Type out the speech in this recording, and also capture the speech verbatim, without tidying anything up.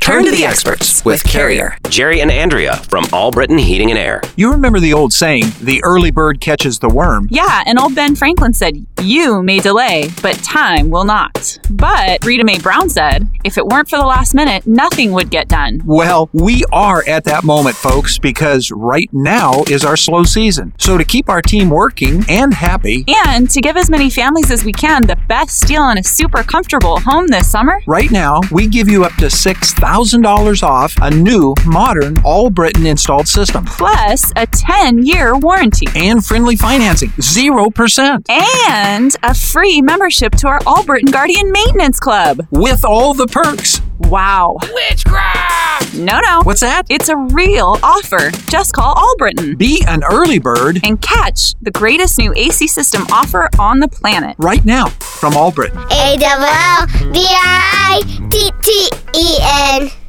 Turn to the experts with Carrier. Jerry and Andrea from All Britain Heating and Air. You remember the old saying, the early bird catches the worm? Yeah, and old Ben Franklin said, you may delay, but time will not. But Rita Mae Brown said, if it weren't for the last minute, nothing would get done. Well, we are at that moment, folks, because right now is our slow season. So to keep our team working and happy, and to give as many families as we can the best deal on a super comfortable home this summer, right now, we give you up to six thousand dollars off a new, modern, All Britain installed system. Plus a ten-year warranty. And friendly financing, zero percent. And a free membership to our All Britain Guardian Maintenance Club. With all the perks. Wow. Witchcraft! No, no. What's that? It's a real offer. Just call All Britain. Be an early bird. And catch the greatest new A C system offer on the planet. Right now, from All Britain. A L L B R I T T E N